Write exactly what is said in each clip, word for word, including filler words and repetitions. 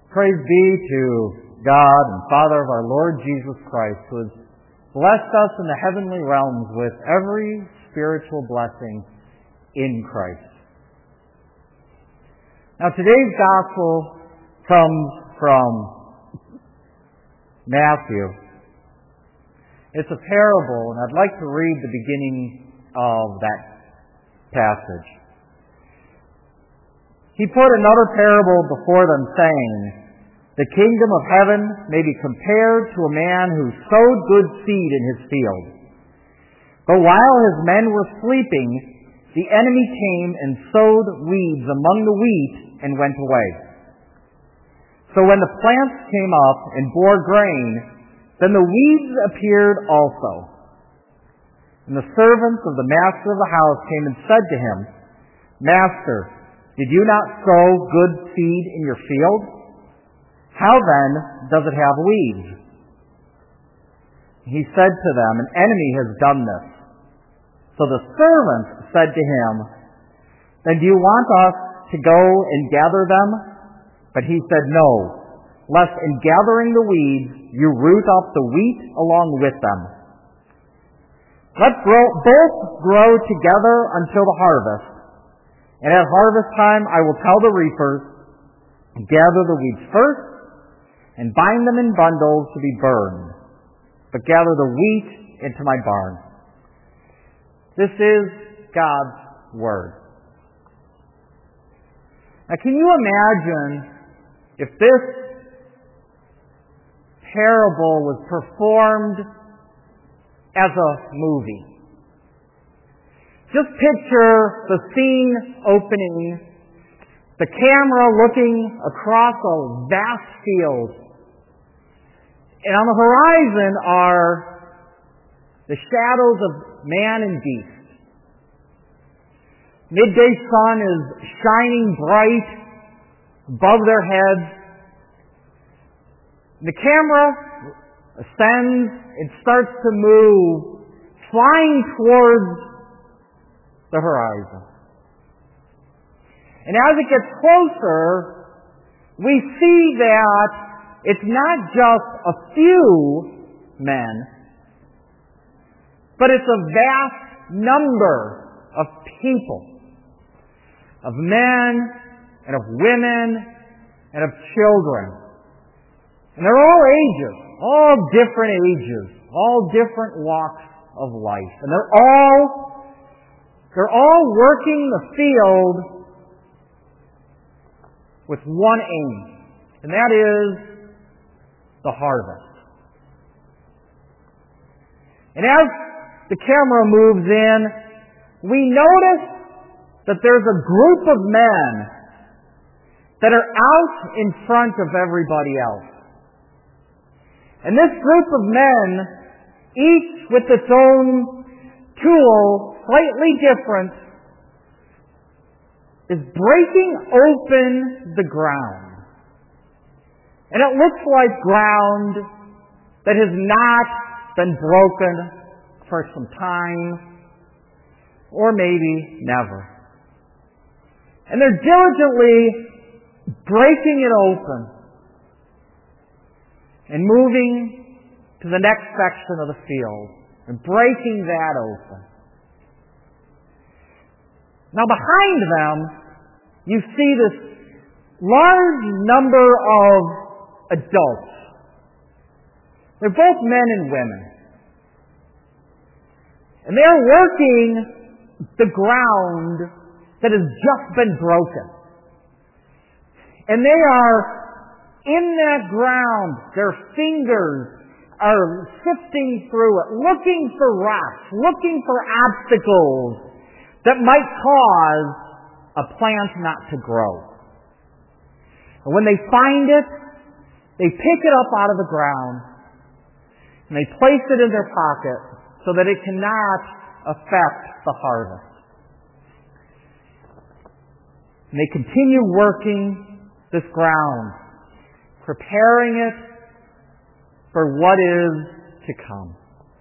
Praise be to God and Father of our Lord Jesus Christ, who has blessed us in the heavenly realms with every spiritual blessing in Christ. Now today's gospel comes from Matthew. It's a parable, and I'd like to read the beginning of that passage. He put another parable before them, saying, "The kingdom of heaven may be compared to a man who sowed good seed in his field. But while his men were sleeping, the enemy came and sowed weeds among the wheat and went away. So when the plants came up and bore grain, then the weeds appeared also. And the servants of the master of the house came and said to him, 'Master, did you not sow good seed in your field? How then does it have weeds?' He said to them, 'An enemy has done this.' So the servants said to him, 'Then do you want us to go and gather them?' But he said, 'No, lest in gathering the weeds you root up the wheat along with them. Let both grow together until the harvest. And at harvest time I will tell the reapers, gather the weeds first, and bind them in bundles to be burned, but gather the wheat into my barn.'" This is God's Word. Now, can you imagine if this parable was performed as a movie? Just picture the scene opening, the camera looking across a vast field, and on the horizon are the shadows of man and beast. Midday sun is shining bright above their heads. The camera ascends and starts to move, flying towards the horizon. And as it gets closer, we see that it's not just a few men, but it's a vast number of people, of men and of women and of children. And they're all ages, all different ages, all different walks of life. And they're all they're all working the field with one aim, and that is the harvest. And as the camera moves in, we notice that there's a group of men that are out in front of everybody else. And this group of men, each with its own tool, slightly different, is breaking open the ground. And it looks like ground that has not been broken for some time, or maybe never. And they're diligently breaking it open and moving to the next section of the field and breaking that open. Now behind them, you see this large number of adults. They're both men and women. And they're working the ground that has just been broken. And they are in that ground. Their fingers are sifting through it, looking for rocks, looking for obstacles that might cause a plant not to grow. And when they find it, they pick it up out of the ground and they place it in their pocket so that it cannot affect the harvest. And they continue working this ground, preparing it for what is to come.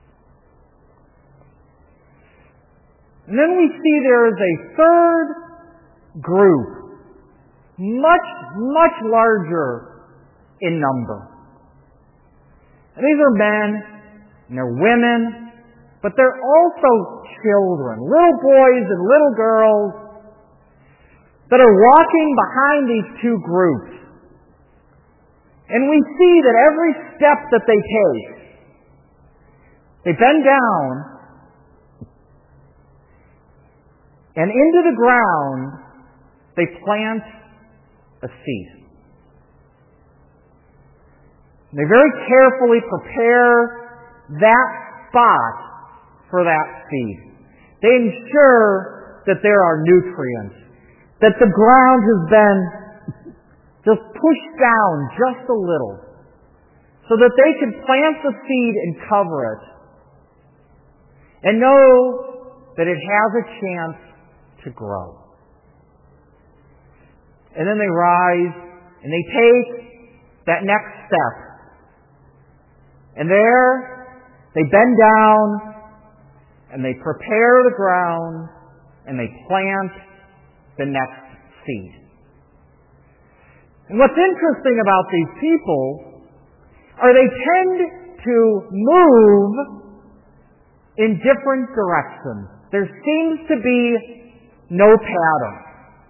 And then we see there is a third group, much, much larger in number. And these are men, and they're women, but they're also children, little boys and little girls that are walking behind these two groups. And we see that every step that they take, they bend down and into the ground they plant a seed. They very carefully prepare that spot for that seed. They ensure that there are nutrients, that the ground has been just pushed down just a little so that they can plant the seed and cover it and know that it has a chance to grow. And then they rise and they take that next step. And there they bend down and they prepare the ground and they plant the next seed. And what's interesting about these people are they tend to move in different directions. There seems to be no pattern.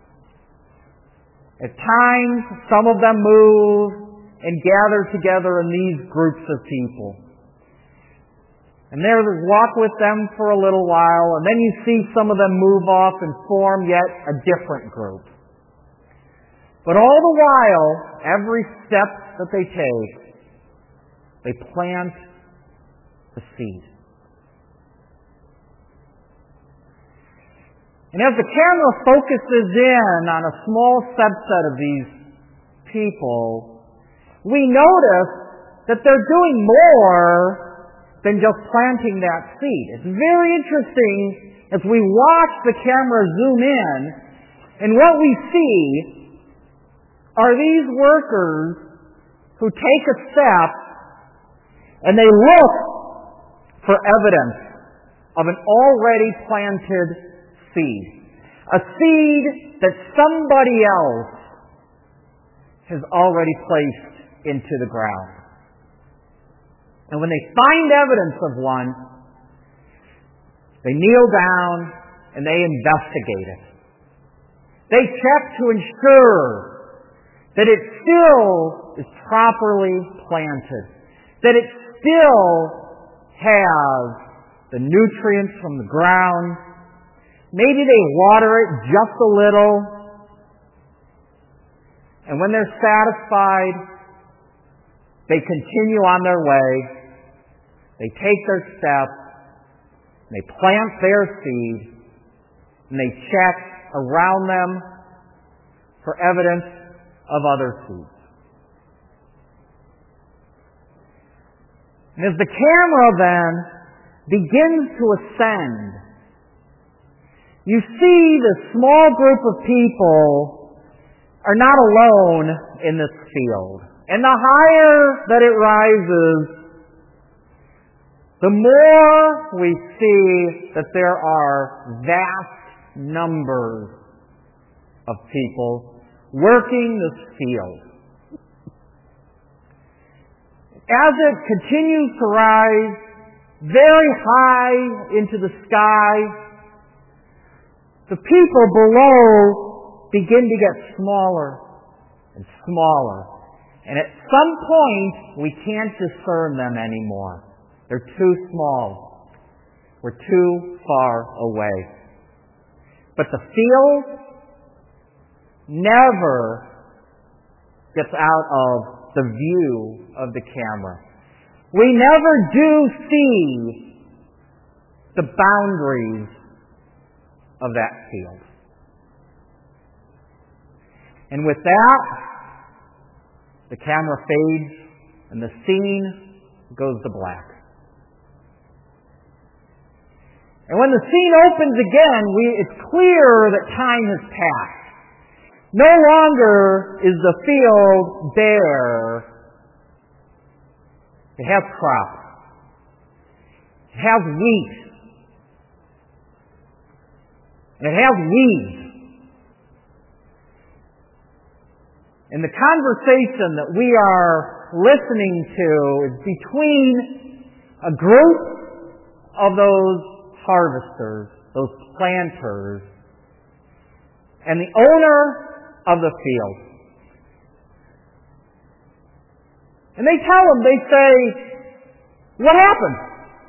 At times, some of them move and gather together in these groups of people. And they walk with them for a little while, and then you see some of them move off and form yet a different group. But all the while, every step that they take, they plant the seed. And as the camera focuses in on a small subset of these people, we notice that they're doing more than just planting that seed. It's very interesting as we watch the camera zoom in, and what we see are these workers who take a step and they look for evidence of an already planted seed. A seed that somebody else has already placed into the ground. And when they find evidence of one, they kneel down and they investigate it. They check to ensure that it still is properly planted, that it still has the nutrients from the ground. Maybe they water it just a little, and when they're satisfied, they continue on their way. They take their steps, they plant their seed, and they check around them for evidence of other seeds. And as the camera then begins to ascend, you see this small group of people are not alone in this field. And the higher that it rises, the more we see that there are vast numbers of people working this field. As it continues to rise very high into the sky, the people below begin to get smaller and smaller. And at some point, we can't discern them anymore. They're too small. We're too far away. But the field never gets out of the view of the camera. We never do see the boundaries of that field. And with that, the camera fades and the scene goes to black. And when the scene opens again, we, it's clear that time has passed. No longer is the field bare. It has crops. It has wheat. And it has weeds. And the conversation that we are listening to is between a group of those harvesters, those planters, and the owner of the field. And they tell him, they say, what happened?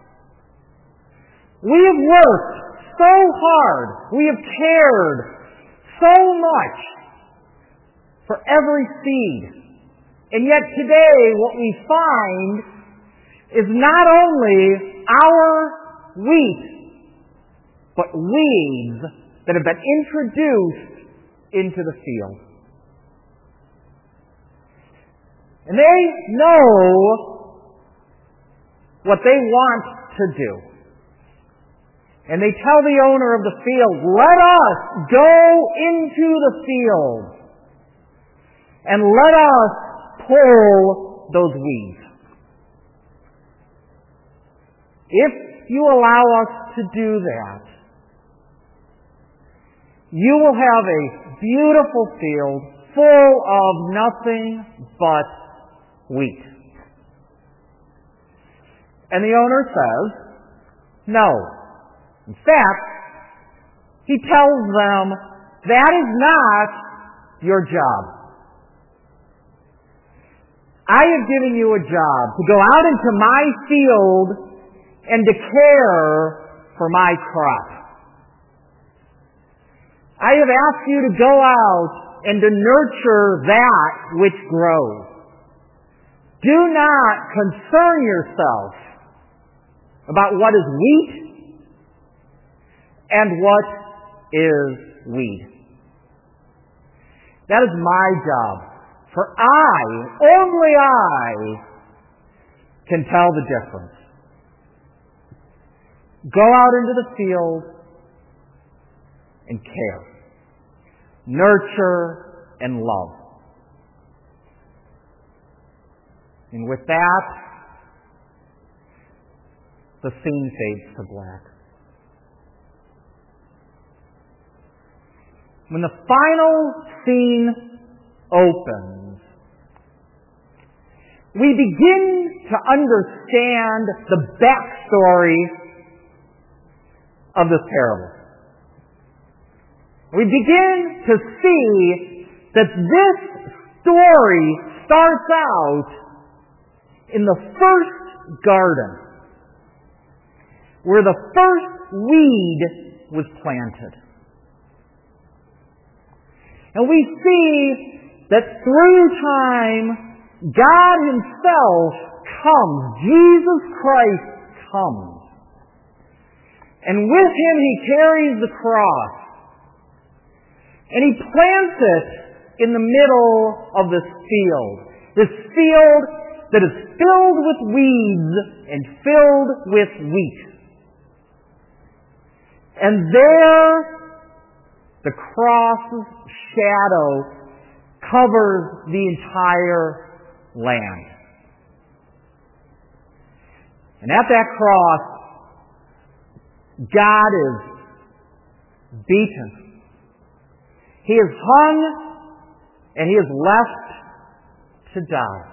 We have worked so hard. We have cared so much for every seed. And yet today what we find is not only our wheat, but weeds that have been introduced into the field. And they know what they want to do. And they tell the owner of the field, let us go into the field and let us pull those weeds. If you allow us to do that, you will have a beautiful field full of nothing but wheat. And the owner says, no. In fact, he tells them, that is not your job. I have given you a job to go out into my field and to care for my crop. I have asked you to go out and to nurture that which grows. Do not concern yourself about what is wheat and what is weed. That is my job. For I, only I, can tell the difference. Go out into the field and care. Nurture and love. And with that, the scene fades to black. When the final scene opens, we begin to understand the backstory of this parable. We begin to see that this story starts out in the first garden, where the first weed was planted. And we see that through time, God Himself comes. Jesus Christ comes. And with Him He carries the cross. And He plants it in the middle of this field. This field that is filled with weeds and filled with wheat. And there, the cross's shadow covers the entire land. And at that cross, God is beaten. He is hung and He is left to die.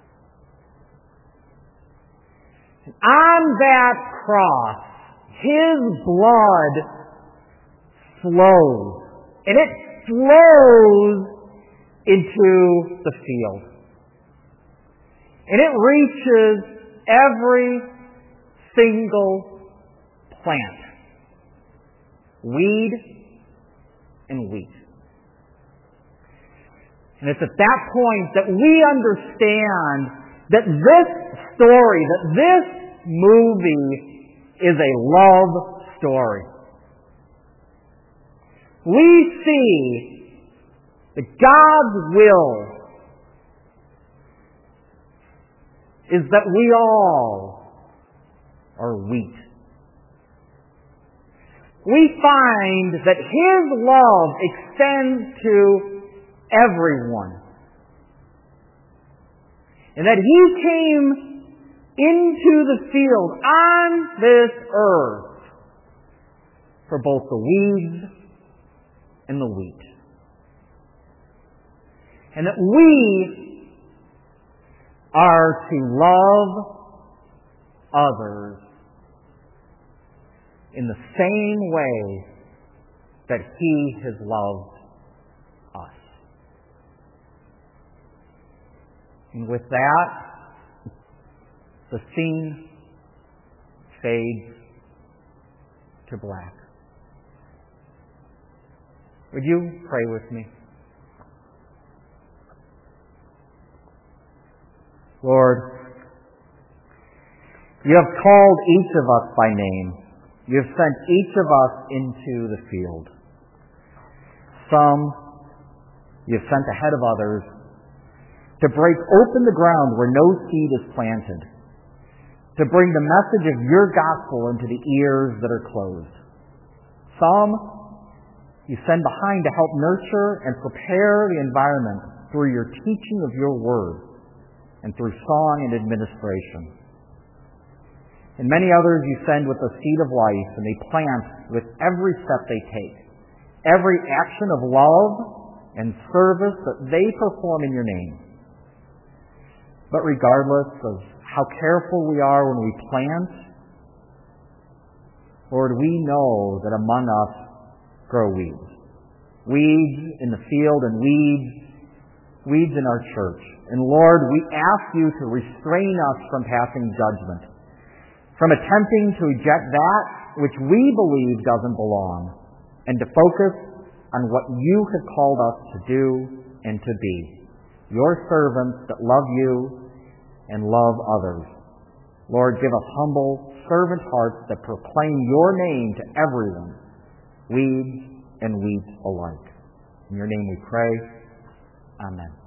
And on that cross, His blood flows. And it flows into the field. And it reaches every single plant. Weed and wheat. And it's at that point that we understand that this story, that this movie is a love story. We see that God's will is that we all are wheat. We find that His love extends to everyone. And that He came into the field on this earth for both the weeds and the wheat. and that we are to love others in the same way that He has loved us. And with that, the scene fades to black. Would you pray with me? Lord, You have called each of us by name. You have sent each of us into the field. Some You have sent ahead of others to break open the ground where no seed is planted, to bring the message of Your gospel into the ears that are closed. Some You send behind to help nurture and prepare the environment through Your teaching of Your word and through song and administration. And many others You send with the seed of life, and they plant with every step they take, every action of love and service that they perform in Your name. But regardless of how careful we are when we plant, Lord, we know that among us grow weeds. Weeds in the field and weeds, weeds in our church. And Lord, we ask You to restrain us from passing judgment, from attempting to eject that which we believe doesn't belong, and to focus on what You have called us to do and to be, Your servants that love You and love others. Lord, give us humble servant hearts that proclaim Your name to everyone, weeds and wheat alike. In Your name we pray. Amen.